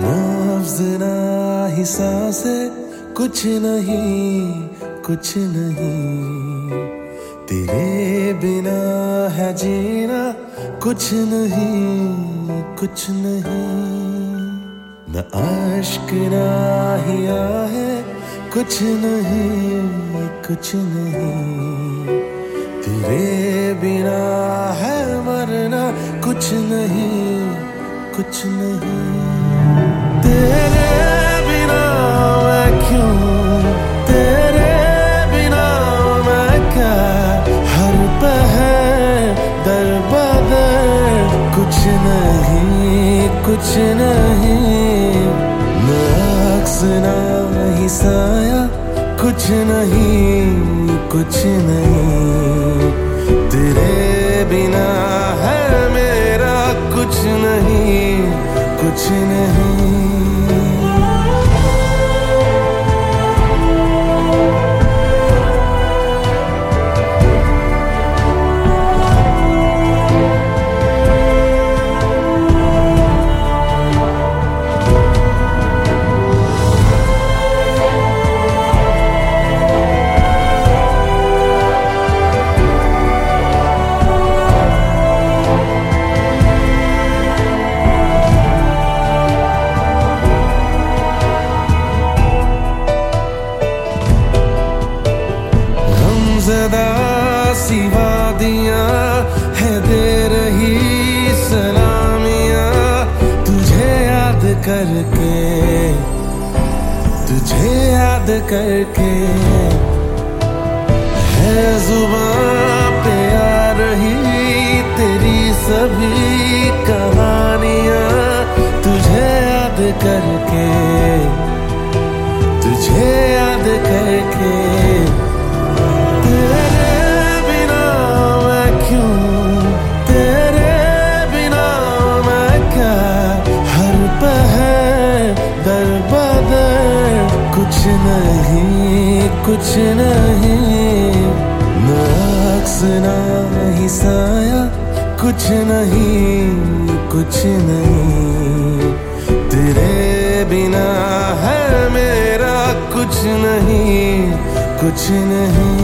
लफ्ज़ ना ही सांसें, कुछ नहीं कुछ नहीं, तेरे बिना है जीना कुछ नहीं कुछ नहीं। न अश्क ना ही आहे, कुछ नहीं कुछ नहीं, तेरे बिना है मरना कुछ नहीं कुछ नहीं। तेरे बिना मैं क्यों, तेरे बिना मैं क्या, हर पहर दर बदर कुछ नहीं कुछ नहीं। न अक्स ना ही साया, कुछ नहीं कुछ नहीं, तेरे बिना है मेरा कुछ नहीं कुछ नहीं। ज़दा सी वादियाँ है दे रही सलामियाँ, तुझे याद करके तुझे याद करके, है जुबां पे आ रही तेरी सभी कहानियाँ, तुझे याद करके तुझे याद करके। कुछ नहीं कुछ नहीं, न अक्स ना ही साया, कुछ नहीं कुछ नहीं, तेरे बिना है मेरा कुछ नहीं कुछ नहीं।